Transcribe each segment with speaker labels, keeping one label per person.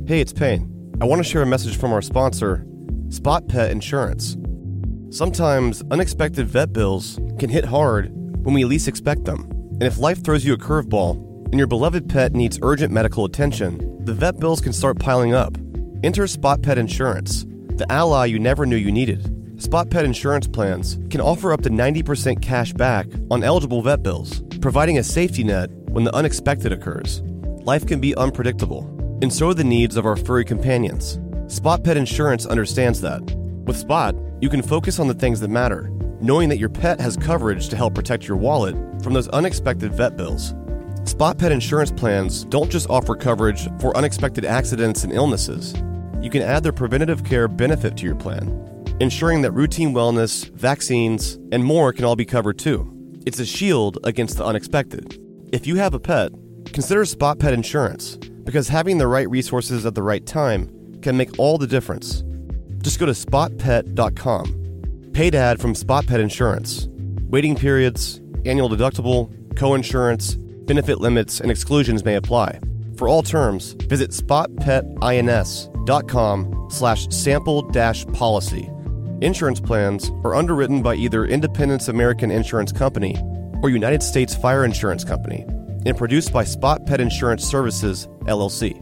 Speaker 1: Hey, it's Payne. I want to share a message from our sponsor, Spot Pet Insurance. Sometimes unexpected vet bills can hit hard when we least expect them. And if life throws you a curveball and your beloved pet needs urgent medical attention, the vet bills can start piling up. Enter Spot Pet Insurance, the ally you never knew you needed. Spot Pet Insurance plans can offer up to 90% cash back on eligible vet bills, providing a safety net when the unexpected occurs. Life can be unpredictable, and so are the needs of our furry companions. Spot Pet Insurance understands that. With Spot, you can focus on the things that matter, knowing that your pet has coverage to help protect your wallet from those unexpected vet bills. Spot Pet Insurance plans don't just offer coverage for unexpected accidents and illnesses. You can add their preventative care benefit to your plan, ensuring that routine wellness, vaccines, and more can all be covered too. It's a shield against the unexpected. If you have a pet, consider Spot Pet Insurance, because having the right resources at the right time can make all the difference. Just go to spotpet.com. Paid ad from Spot Pet Insurance. Waiting periods, annual deductible, co-insurance, benefit limits, and exclusions may apply. For all terms, visit spotpetins.com/sample-policy. Insurance plans are underwritten by either Independence American Insurance Company or United States Fire Insurance Company and produced by Spot Pet Insurance Services, LLC.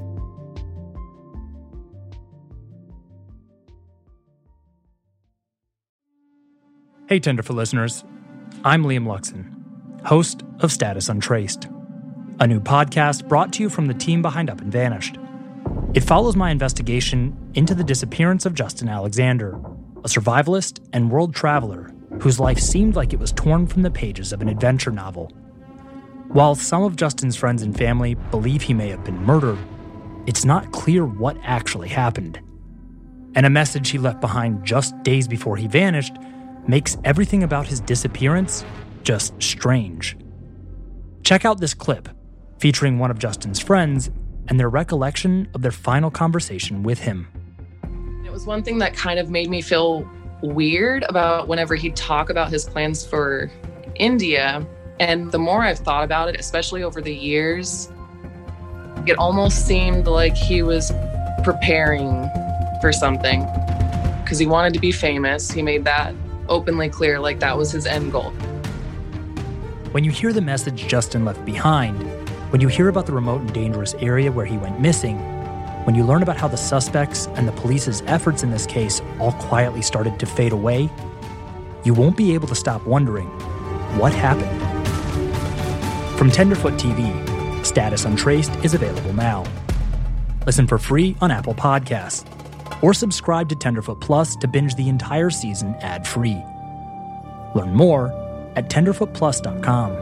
Speaker 2: Hey, Tenderfoot listeners. I'm Liam Luxon, host of Status Untraced, a new podcast brought to you from the team behind Up and Vanished. It follows my investigation into the disappearance of Justin Alexander, a survivalist and world traveler whose life seemed like it was torn from the pages of an adventure novel. While some of Justin's friends and family believe he may have been murdered, it's not clear what actually happened. And a message he left behind just days before he vanished makes everything about his disappearance just strange. Check out this clip featuring one of Justin's friends and their recollection of their final conversation with him.
Speaker 3: It was one thing that kind of made me feel weird about whenever he'd talk about his plans for India. And the more I've thought about it, especially over the years, it almost seemed like he was preparing for something because he wanted to be famous. He made that openly clear, like that was his end goal.
Speaker 2: When you hear the message Justin left behind, when you hear about the remote and dangerous area where he went missing, when you learn about how the suspects and the police's efforts in this case all quietly started to fade away, you won't be able to stop wondering, what happened? From Tenderfoot TV, Status Untraced is available now. Listen for free on Apple Podcasts, or subscribe to Tenderfoot Plus to binge the entire season ad-free. Learn more at tenderfootplus.com.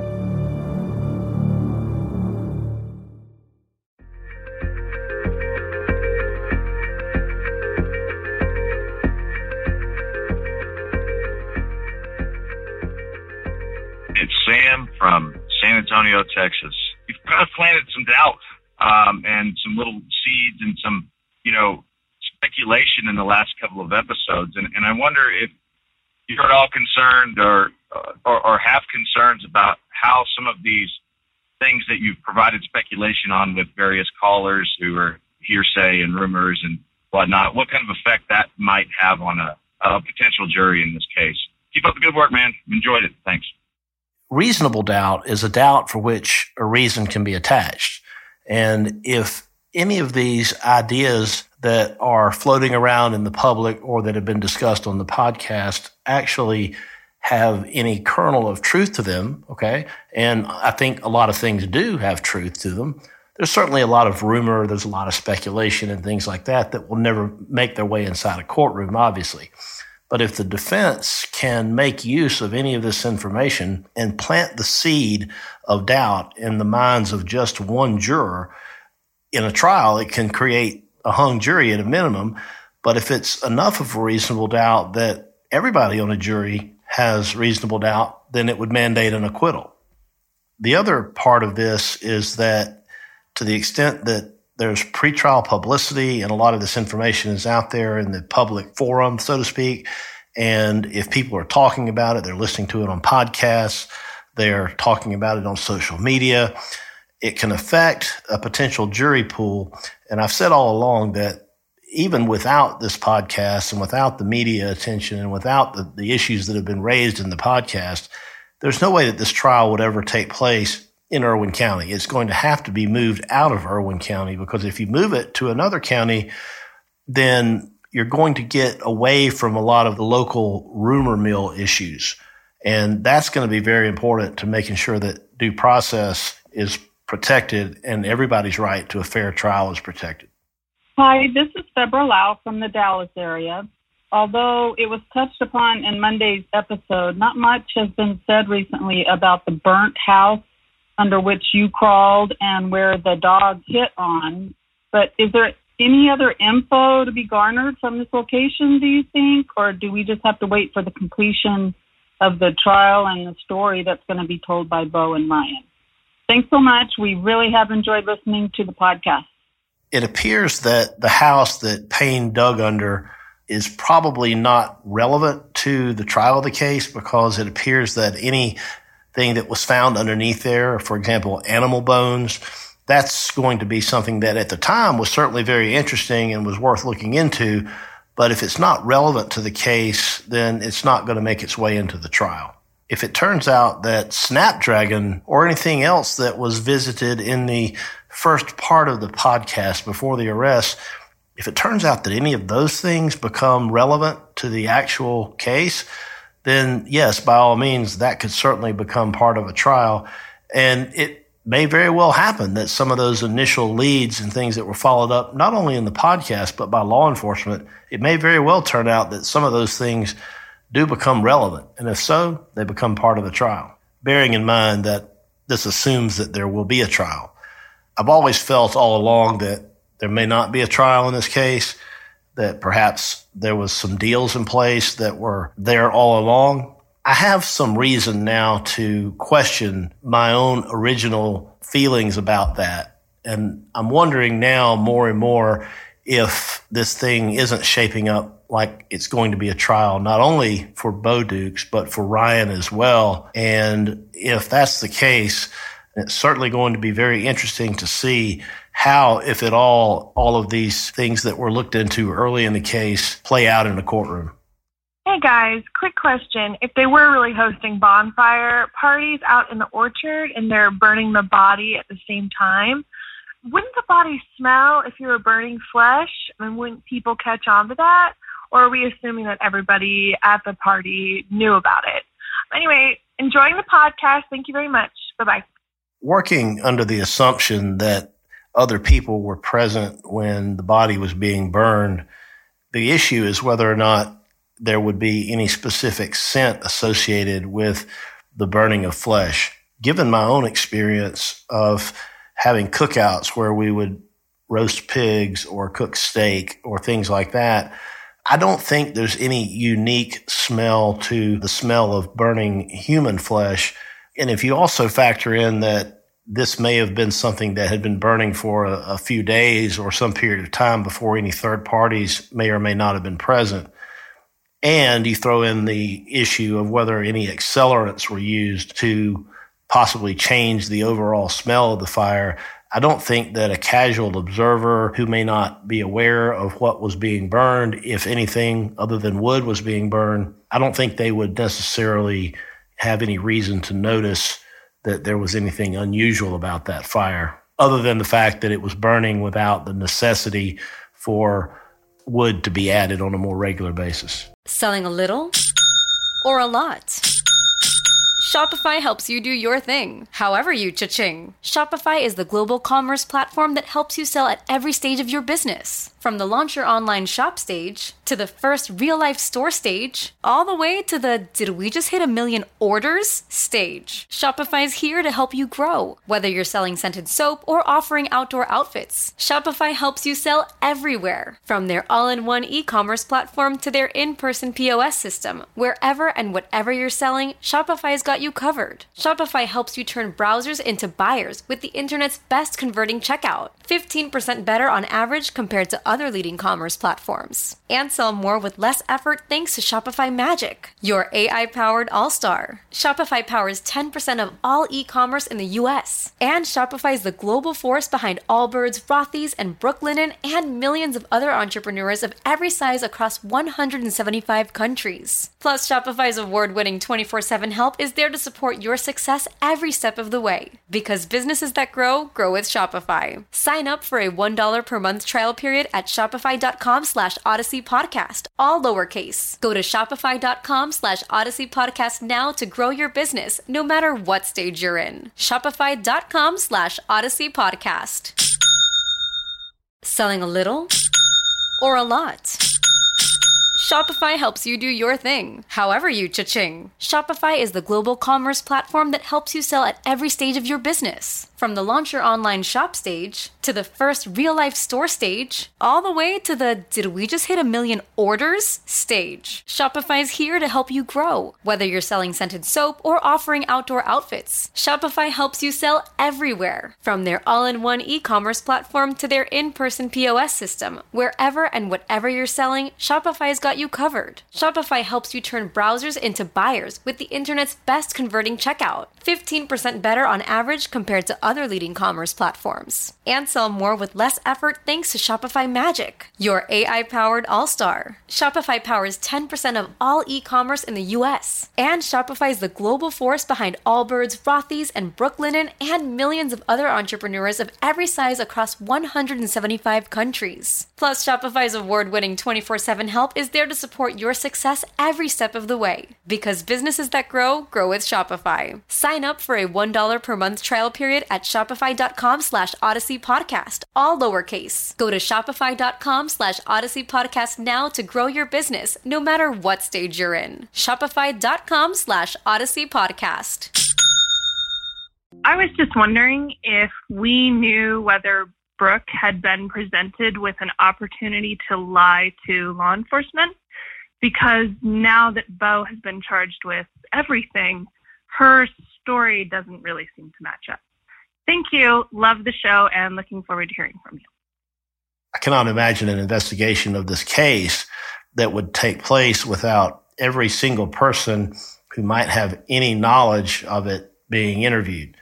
Speaker 4: It's Sam from San Antonio, Texas. You've kind of planted some doubt and some little seeds and some, speculation in the last couple of episodes. And I wonder if you're at all concerned or have concerns about how some of these things that you've provided speculation on with various callers who are hearsay and rumors and whatnot, what kind of effect that might have on a potential jury in this case. Keep up the good work, man. Enjoyed it. Thanks.
Speaker 5: Reasonable doubt is a doubt for which a reason can be attached. And if any of these ideas that are floating around in the public or that have been discussed on the podcast actually have any kernel of truth to them, okay, and I think a lot of things do have truth to them, there's certainly a lot of rumor, there's a lot of speculation and things like that will never make their way inside a courtroom, obviously. But if the defense can make use of any of this information and plant the seed of doubt in the minds of just one juror in a trial, it can create a hung jury at a minimum. But if it's enough of a reasonable doubt that everybody on a jury has reasonable doubt, then it would mandate an acquittal. The other part of this is that to the extent that there's pretrial publicity and a lot of this information is out there in the public forum, so to speak. And if people are talking about it, they're listening to it on podcasts, they're talking about it on social media. it can affect a potential jury pool. And I've said all along that even without this podcast and without the media attention and without the issues that have been raised in the podcast, there's no way that this trial would ever take place in Irwin County. It's going to have to be moved out of Irwin County, because if you move it to another county, then you're going to get away from a lot of the local rumor mill issues. And that's going to be very important to making sure that due process is protected and everybody's right to a fair trial is protected.
Speaker 6: Hi, this is Deborah Lau from the Dallas area. Although it was touched upon in Monday's episode, not much has been said recently about the burnt house under which you crawled and where the dog hit on. But is there any other info to be garnered from this location, do you think? Or do we just have to wait for the completion of the trial and the story that's going to be told by Bo and Ryan? Thanks so much. We really have enjoyed listening to the podcast.
Speaker 5: It appears that the house that Payne dug under is probably not relevant to the trial of the case, because it appears that anything that was found underneath there, for example, animal bones, that's going to be something that at the time was certainly very interesting and was worth looking into. But if it's not relevant to the case, then it's not going to make its way into the trial. If it turns out that Snapdragon or anything else that was visited in the first part of the podcast before the arrest, if it turns out that any of those things become relevant to the actual case, then yes, by all means, that could certainly become part of a trial. And it may very well happen that some of those initial leads and things that were followed up, not only in the podcast, but by law enforcement, it may very well turn out that some of those things do become relevant. And if so, they become part of the trial, bearing in mind that this assumes that there will be a trial. I've always felt all along that there may not be a trial in this case, that perhaps there was some deals in place that were there all along. I have some reason now to question my own original feelings about that. And I'm wondering now more and more if this thing isn't shaping up like it's going to be a trial, not only for Bo Dukes, but for Ryan as well. And if that's the case, it's certainly going to be very interesting to see how, if at all of these things that were looked into early in the case play out in the courtroom.
Speaker 7: Hey guys, quick question. If they were really hosting bonfire parties out in the orchard and they're burning the body at the same time, wouldn't the body smell if you were burning flesh? I mean, wouldn't people catch on to that? Or are we assuming that everybody at the party knew about it? Anyway, enjoying the podcast. Thank you very much. Bye-bye.
Speaker 5: Working under the assumption that other people were present when the body was being burned, the issue is whether or not there would be any specific scent associated with the burning of flesh. Given my own experience of having cookouts where we would roast pigs or cook steak or things like that, I don't think there's any unique smell to the smell of burning human flesh. And if you also factor in that this may have been something that had been burning for a few days or some period of time before any third parties may or may not have been present, and you throw in the issue of whether any accelerants were used to possibly change the overall smell of the fire, I don't think that a casual observer who may not be aware of what was being burned, if anything other than wood was being burned, I don't think they would necessarily have any reason to notice that there was anything unusual about that fire, other than the fact that it was burning without the necessity for wood to be added on a more regular basis.
Speaker 8: Selling a little or a lot? Shopify helps you do your thing, however you cha-ching. Shopify is the global commerce platform that helps you sell at every stage of your business. From the launch your online shop stage, to the first real-life store stage, all the way to the did we just hit 1 million orders stage. Shopify is here to help you grow. Whether you're selling scented soap or offering outdoor outfits, Shopify helps you sell everywhere. From their all-in-one e-commerce platform to their in-person POS system, wherever and whatever you're selling, Shopify's got got you covered. Shopify helps you turn browsers into buyers with the internet's best converting checkout. 15% better on average compared to other leading commerce platforms. And sell more with less effort thanks to Shopify Magic, your AI-powered all-star. Shopify powers 10% of all e-commerce in the U.S. And Shopify is the global force behind Allbirds, Rothy's, and Brooklinen, and millions of other entrepreneurs of every size across 175 countries. Plus, Shopify's award-winning 24/7 help is there to support your success every step of the way. Because businesses that grow, grow with Shopify. Sign up for a $1 per month trial period at shopify.com/Odyssey Podcast, all lowercase. Go to shopify.com/Odyssey Podcast now to grow your business, no matter what stage you're in. Shopify.com/Odyssey Podcast. Selling a little or a lot? Shopify helps you do your thing, however you cha-ching. Shopify is the global commerce platform that helps you sell at every stage of your business. From the launch your online shop stage, to the first real-life store stage, all the way to the did we just hit 1 million orders stage. Shopify's here to help you grow. Whether you're selling scented soap or offering outdoor outfits, Shopify helps you sell everywhere. From their all-in-one e-commerce platform to their in-person POS system, wherever and whatever you're selling, Shopify's got you covered. Shopify helps you turn browsers into buyers with the internet's best converting checkout. 15% better on average compared to other leading commerce platforms. And sell more with less effort thanks to Shopify Magic, your AI-powered all-star. Shopify powers 10% of all e-commerce in the U.S. And Shopify is the global force behind Allbirds, Rothy's, and Brooklinen, and millions of other entrepreneurs of every size across 175 countries. Plus, Shopify's award-winning 24/7 help is there to support your success every step of the way. Because businesses that grow, grow with Shopify. Sign up for a $1 per month trial period at shopify.com/Odyssey Podcast, all lowercase. Go to shopify.com/Odyssey Podcast now to grow your business, no matter what stage you're in. Shopify.com/Odyssey Podcast.
Speaker 7: I was just wondering if we knew whether Brooke had been presented with an opportunity to lie to law enforcement, because now that Bo has been charged with everything, her story doesn't really seem to match up. Thank you. Love the show and looking forward to hearing from you.
Speaker 5: I cannot imagine an investigation of this case that would take place without every single person who might have any knowledge of it being interviewed.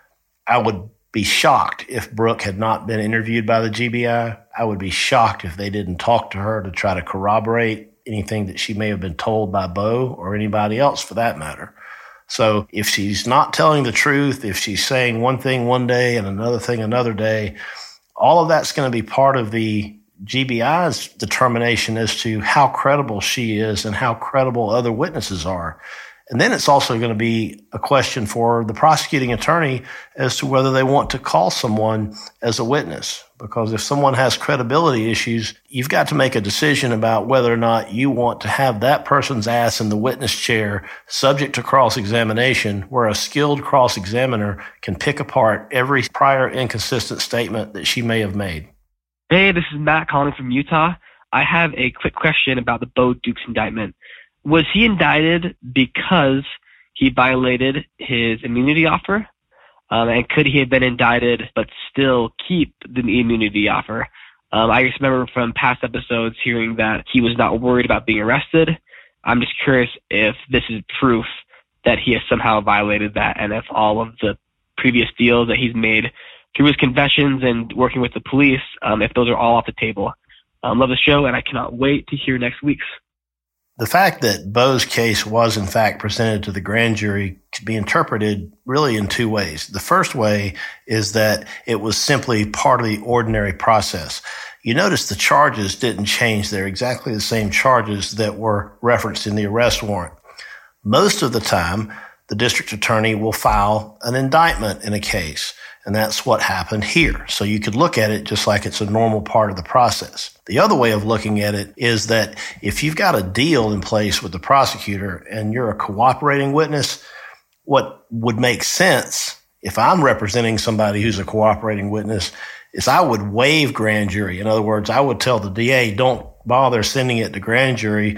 Speaker 5: I would be shocked if Brooke had not been interviewed by the GBI. I would be shocked if they didn't talk to her to try to corroborate anything that she may have been told by Bo or anybody else for that matter. So if she's not telling the truth, if she's saying one thing one day and another thing another day, all of that's going to be part of the GBI's determination as to how credible she is and how credible other witnesses are. And then it's also going to be a question for the prosecuting attorney as to whether they want to call someone as a witness. Because if someone has credibility issues, you've got to make a decision about whether or not you want to have that person's ass in the witness chair subject to cross-examination, where a skilled cross-examiner can pick apart every prior inconsistent statement that she may have made.
Speaker 9: Hey, this is Matt calling from Utah. I have a quick question about the Bo Dukes indictment. Was he indicted because he violated his immunity offer? And could he have been indicted but still keep the immunity offer? I just remember from past episodes hearing that he was not worried about being arrested. I'm just curious if this is proof that he has somehow violated that, and if all of the previous deals that he's made through his confessions and working with the police, if those are all off the table. Love the show, and I cannot wait to hear next week's.
Speaker 5: The fact that Bo's case was in fact presented to the grand jury could be interpreted really in two ways. The first way is that it was simply part of the ordinary process. You notice the charges didn't change. They're exactly the same charges that were referenced in the arrest warrant. Most of the time, the district attorney will file an indictment in a case. And that's what happened here. So you could look at it just like it's a normal part of the process. The other way of looking at it is that if you've got a deal in place with the prosecutor and you're a cooperating witness, what would make sense if I'm representing somebody who's a cooperating witness is I would waive grand jury. In other words, I would tell the DA, don't bother sending it to grand jury.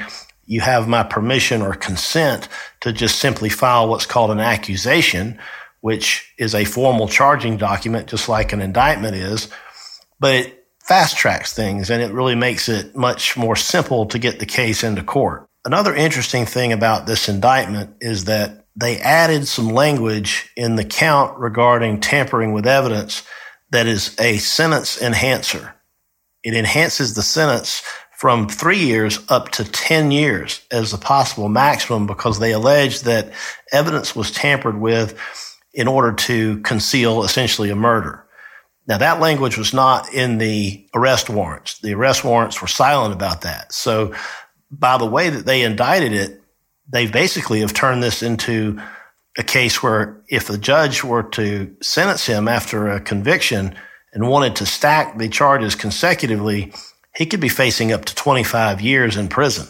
Speaker 5: you have my permission or consent to just simply file what's called an accusation, which is a formal charging document, just like an indictment is, but it fast tracks things and it really makes it much more simple to get the case into court. Another interesting thing about this indictment is that they added some language in the count regarding tampering with evidence that is a sentence enhancer. It enhances the sentence from 3 years up to 10 years as the possible maximum because they allege that evidence was tampered with in order to conceal essentially a murder. Now, that language was not in the arrest warrants. The arrest warrants were silent about that. So by the way that they indicted it, they basically have turned this into a case where if the judge were to sentence him after a conviction and wanted to stack the charges consecutively, he could be facing up to 25 years in prison.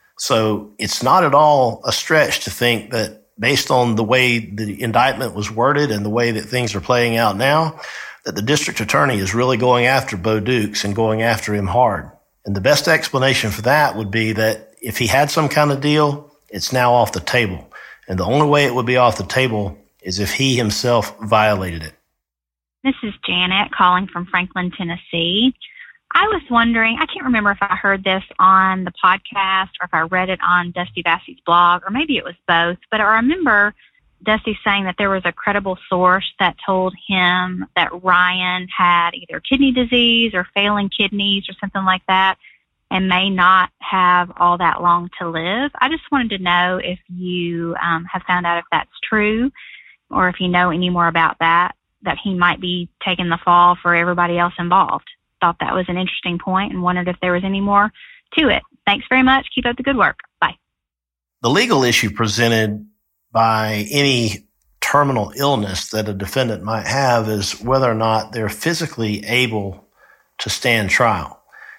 Speaker 5: So it's not at all a stretch to think that based on the way the indictment was worded and the way that things are playing out now, that the district attorney is really going after Bo Dukes and going after him hard. And the best explanation for that would be that if he had some kind of deal, it's now off the table. And the only way it would be off the table is if he himself violated it.
Speaker 10: This is Janet calling from Franklin, Tennessee. I was wondering, I can't remember if I heard this on the podcast or if I read it on Dusty Bassey's blog, or maybe it was both, but I remember Dusty saying that there was a credible source that told him that Ryan had either kidney disease or failing kidneys or something like that and may not have all that long to live. I just wanted to know if you have found out if that's true or if you know any more about that he might be taking the fall for everybody else involved. Thought that was an interesting point and wondered if there was any more to it. Thanks very much. Keep up the good work. Bye.
Speaker 5: The legal issue presented by any terminal illness that a defendant might have is whether or not they're physically able to stand trial.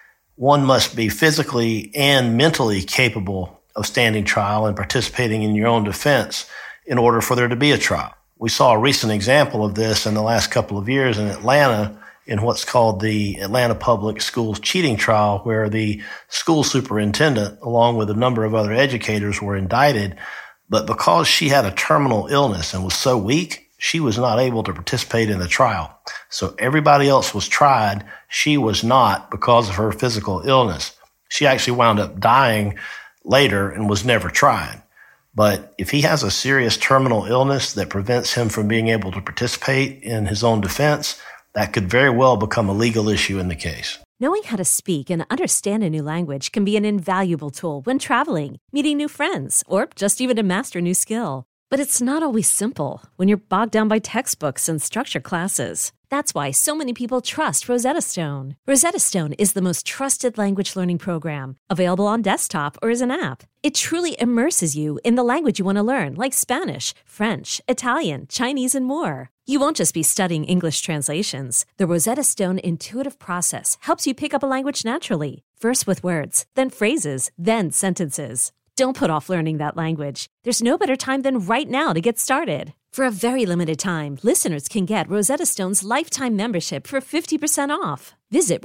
Speaker 5: One must be physically and mentally capable of standing trial and participating in your own defense in order for there to be a trial. We saw a recent example of this in the last couple of years in Atlanta in what's called the Atlanta Public Schools cheating trial, where the school superintendent, along with a number of other educators, were indicted. But because she had a terminal illness and was so weak, she was not able to participate in the trial. So everybody else was tried. She was not because of her physical illness. She actually wound up dying later and was never tried. But if he has a serious terminal illness that prevents him from being able to participate in his own defense, that could very well become a legal issue in the case.
Speaker 11: Knowing how to speak and understand a new language can be an invaluable tool when traveling, meeting new friends, or just even to master a new skill. But it's not always simple when you're bogged down by textbooks and structured classes. That's why so many people trust Rosetta Stone. Rosetta Stone is the most trusted language learning program, available on desktop or as an app. It truly immerses you in the language you want to learn, like Spanish, French, Italian, Chinese, and more. You won't just be studying English translations. The Rosetta Stone intuitive process helps you pick up a language naturally, first with words, then phrases, then sentences. Don't put off learning that language. There's no better time than right now to get started. For a very limited time, listeners can get Rosetta Stone's lifetime membership for 50% off. Visit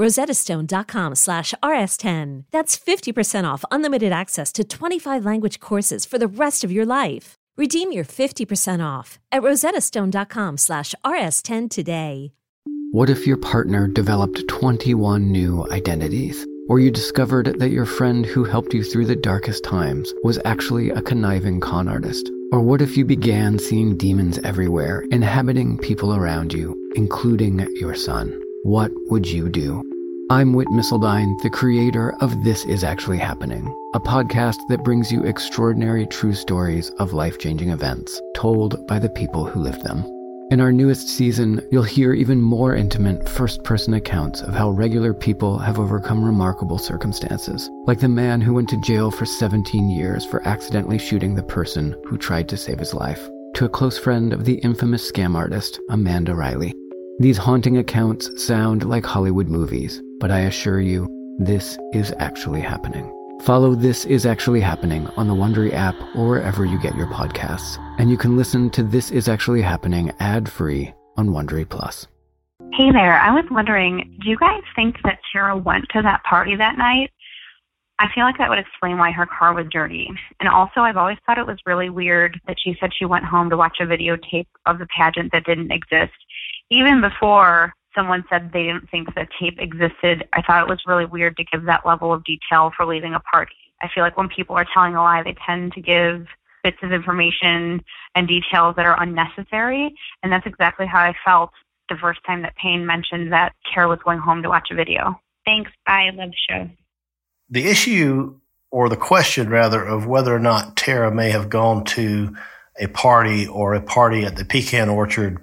Speaker 11: rosettastone.com/rs10. That's 50% off unlimited access to 25 language courses for the rest of your life. Redeem your 50% off at rosettastone.com/rs10 today.
Speaker 12: What if your partner developed 21 new identities? Or you discovered that your friend who helped you through the darkest times was actually a conniving con artist? Or what if you began seeing demons everywhere, inhabiting people around you, including your son? What would you do? I'm Whit Missildine, the creator of This Is Actually Happening, a podcast that brings you extraordinary true stories of life-changing events told by the people who lived them. In our newest season, you'll hear even more intimate first-person accounts of how regular people have overcome remarkable circumstances, like the man who went to jail for 17 years for accidentally shooting the person who tried to save his life, to a close friend of the infamous scam artist, Amanda Riley. These haunting accounts sound like Hollywood movies, but I assure you, this is actually happening. Follow This Is Actually Happening on the Wondery app or wherever you get your podcasts. And you can listen to This Is Actually Happening ad-free on Wondery Plus.
Speaker 13: Hey there, I was wondering, do you guys think that Tara went to that party that night?
Speaker 10: I feel like that would explain why her car was dirty. And also, I've always thought it was really weird that she said she went home to watch a videotape of the pageant that didn't exist. Even before someone said they didn't think the tape existed, I thought it was really weird to give that level of detail for leaving a party. I feel like when people are telling a lie, they tend to give bits of information and details that are unnecessary. And that's exactly how I felt the first time that Payne mentioned that Kara was going home to watch a video. Thanks. Bye. Love the show.
Speaker 5: The issue, or the question rather, of whether or not Tara may have gone to a party or a party at the pecan orchard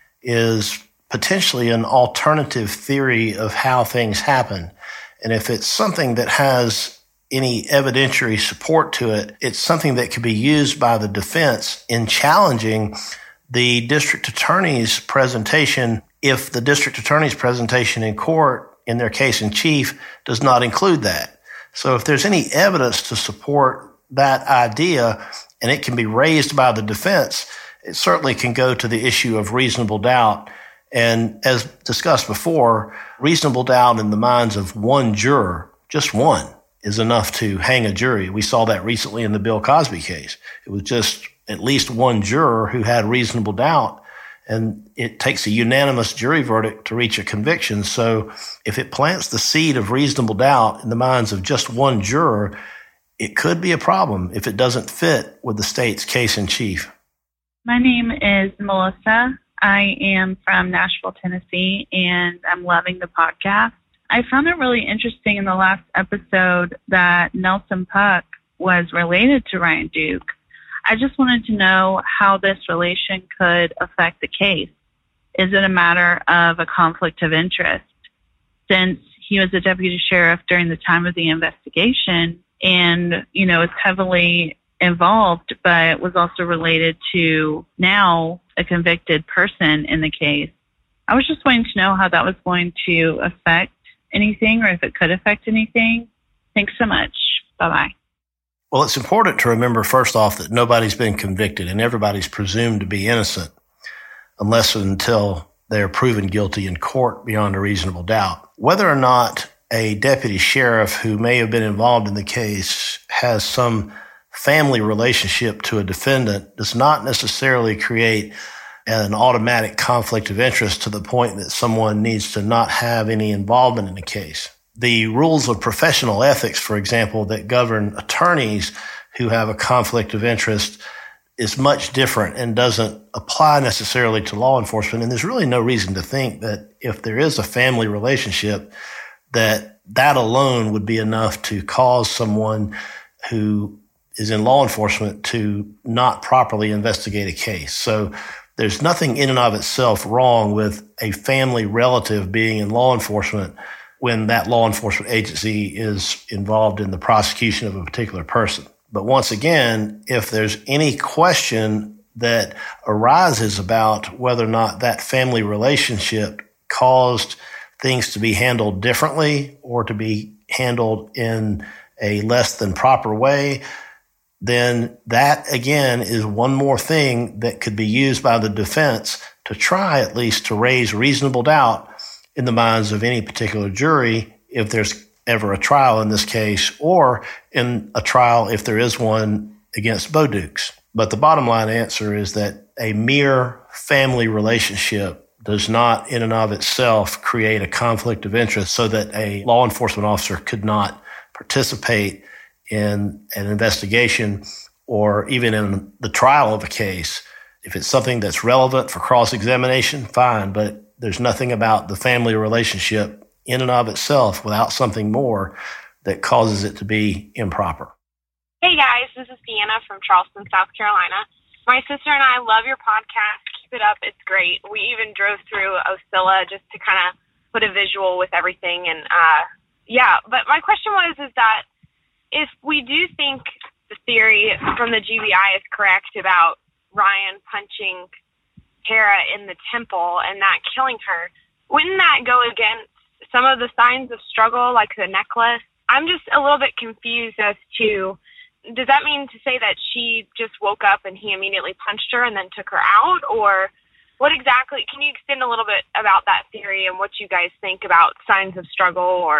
Speaker 5: is potentially an alternative theory of how things happen. And if it's something that has any evidentiary support to it, it's something that could be used by the defense in challenging the district attorney's presentation if the district attorney's presentation in court in their case in chief does not include that. So if there's any evidence to support that idea and it can be raised by the defense, it certainly can go to the issue of reasonable doubt. And as discussed before, reasonable doubt in the minds of one juror, just one, is enough to hang a jury. We saw that recently in the Bill Cosby case. It was just at least one juror who had reasonable doubt, and it takes a unanimous jury verdict to reach a conviction. So if it plants the seed of reasonable doubt in the minds of just one juror, it could be a problem if it doesn't fit with the state's case in chief.
Speaker 13: My name is Melissa. I am from Nashville, Tennessee, and I'm loving the podcast. I found it really interesting in the last episode that Nelson Puck was related to Ryan Duke. I just wanted to know how this relation could affect the case. Is it a matter of a conflict of interest? Since he was a deputy sheriff during the time of the investigation and, is heavily involved, but was also related to now a convicted person in the case. I was just wanting to know how that was going to affect anything or if it could affect anything. Thanks so much. Bye-bye.
Speaker 5: Well, it's important to remember, first off, that nobody's been convicted and everybody's presumed to be innocent unless and until they're proven guilty in court beyond a reasonable doubt. Whether or not a deputy sheriff who may have been involved in the case has some family relationship to a defendant does not necessarily create an automatic conflict of interest to the point that someone needs to not have any involvement in the case. The rules of professional ethics, for example, that govern attorneys who have a conflict of interest is much different and doesn't apply necessarily to law enforcement. And there's really no reason to think that if there is a family relationship, that alone would be enough to cause someone who is in law enforcement to not properly investigate a case. So there's nothing in and of itself wrong with a family relative being in law enforcement when that law enforcement agency is involved in the prosecution of a particular person. But once again, if there's any question that arises about whether or not that family relationship caused things to be handled differently or to be handled in a less than proper way, then that, again, is one more thing that could be used by the defense to try at least to raise reasonable doubt in the minds of any particular jury if there's ever a trial in this case, or in a trial if there is one against Bo Dukes. But the bottom line answer is that a mere family relationship does not in and of itself create a conflict of interest so that a law enforcement officer could not participate in an investigation or even in the trial of a case. If it's something that's relevant for cross-examination, fine, but there's nothing about the family relationship in and of itself without something more that causes it to be improper.
Speaker 14: Hey guys, this is Deanna from Charleston, South Carolina. My sister and I love your podcast. Keep it up. It's great. We even drove through Ocilla just to kind of put a visual with everything. And but my question is that if we do think the theory from the GBI is correct about Ryan punching Tara in the temple and that killing her, wouldn't that go against some of the signs of struggle, like the necklace? I'm just a little bit confused as to, does that mean to say that she just woke up and he immediately punched her and then took her out? Or what exactly, can you extend a little bit about that theory and what you guys think about signs of struggle or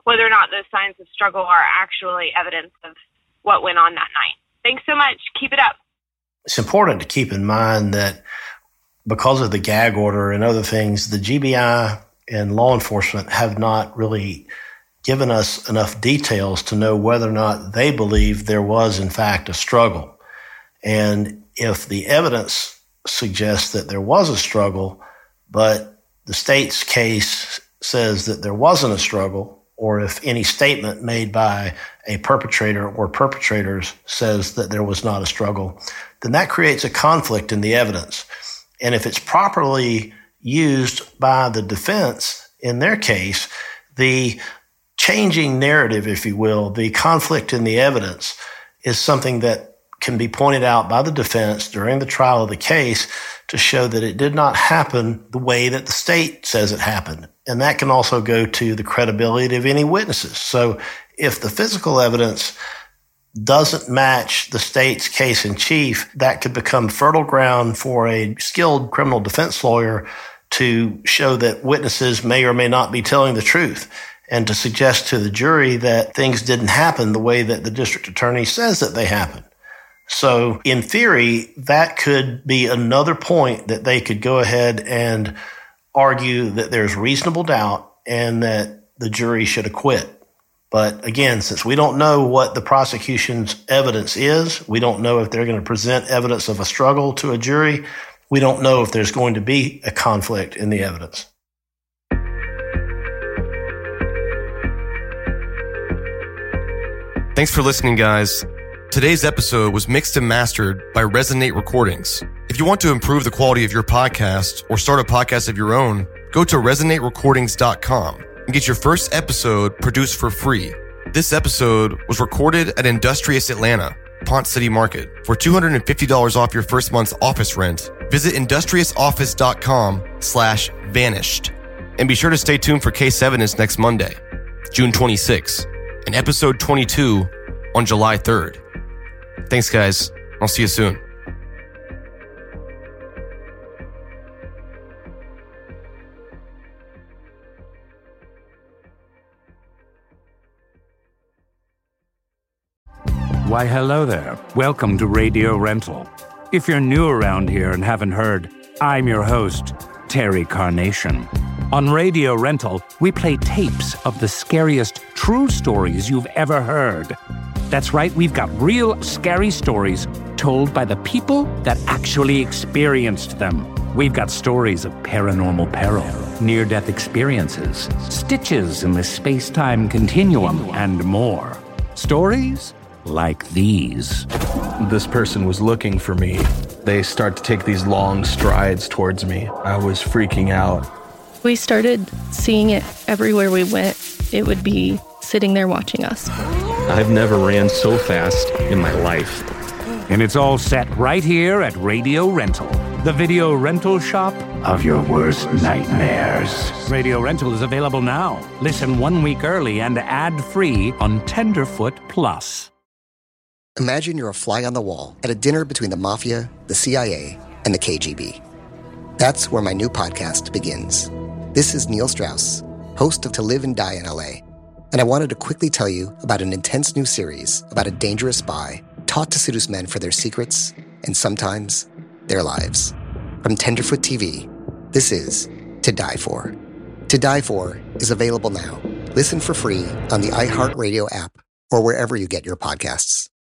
Speaker 14: whether or not those signs of struggle are actually evidence of what went on that night. Thanks so much. Keep it up.
Speaker 5: It's important to keep in mind that because of the gag order and other things, the GBI and law enforcement have not really given us enough details to know whether or not they believe there was, in fact, a struggle. And if the evidence suggests that there was a struggle, but the state's case says that there wasn't a struggle, or if any statement made by a perpetrator or perpetrators says that there was not a struggle, then that creates a conflict in the evidence. And if it's properly used by the defense in their case, the changing narrative, if you will, the conflict in the evidence is something that can be pointed out by the defense during the trial of the case to show that it did not happen the way that the state says it happened. And that can also go to the credibility of any witnesses. So if the physical evidence doesn't match the state's case in chief, that could become fertile ground for a skilled criminal defense lawyer to show that witnesses may or may not be telling the truth, and to suggest to the jury that things didn't happen the way that the district attorney says that they happened. So in theory, that could be another point that they could go ahead and argue that there's reasonable doubt and that the jury should acquit. But again, since we don't know what the prosecution's evidence is, we don't know if they're going to present evidence of a struggle to a jury, we don't know if there's going to be a conflict in the evidence.
Speaker 1: Thanks for listening, guys. Today's episode was mixed and mastered by Resonate Recordings. If you want to improve the quality of your podcast or start a podcast of your own, go to resonaterecordings.com and get your first episode produced for free. This episode was recorded at Industrious Atlanta, Ponce City Market. For $250 off your first month's office rent, visit industriousoffice.com/vanished. And be sure to stay tuned for Case Evidence next Monday, June 26, and episode 22 on July 3rd. Thanks, guys. I'll see you soon.
Speaker 15: Why, hello there. Welcome to Radio Rental. If you're new around here and haven't heard, I'm your host, Terry Carnation. On Radio Rental, we play tapes of the scariest true stories you've ever heard. That's right, we've got real scary stories told by the people that actually experienced them. We've got stories of paranormal peril, near-death experiences, stitches in the space-time continuum, and more. Stories like these.
Speaker 16: This person was looking for me. They start to take these long strides towards me. I was freaking out.
Speaker 17: We started seeing it everywhere we went. It would be sitting there watching us.
Speaker 16: I've never ran so fast in my life.
Speaker 15: And it's all set right here at Radio Rental, the video rental shop of your worst nightmares. Radio Rental is available now. Listen 1 week early and ad-free on Tenderfoot Plus.
Speaker 18: Imagine you're a fly on the wall at a dinner between the Mafia, the CIA, and the KGB. That's where my new podcast begins. This is Neil Strauss, host of To Live and Die in LA, and I wanted to quickly tell you about an intense new series about a dangerous spy taught to seduce men for their secrets and sometimes their lives. From Tenderfoot TV, this is To Die For. To Die For is available now. Listen for free on the iHeartRadio app or wherever you get your podcasts.